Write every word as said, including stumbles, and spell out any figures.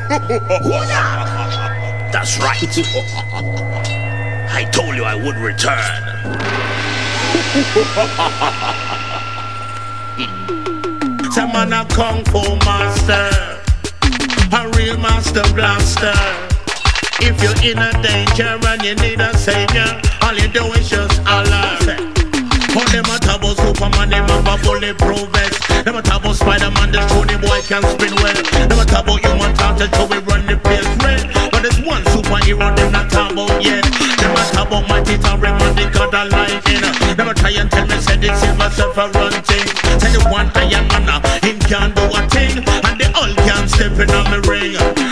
That's right. I told you I would return. Some man a kung fu master, a real master blaster. If you're in a danger and you need a savior, all you do is just holler. Oh, them a talk about Superman, them have a bulletproof vest. Them a talk about Spider-Man, the show the boy can spin well. Them a talk about human torture, so we run the place red. But there's one superhero them not talk about yet. Them a talk about my teeth and remind the God of life in. Them a try and tell me, say this is myself a run thing. Say the one iron man, him can't do a thing, and they all can't step in on me ring.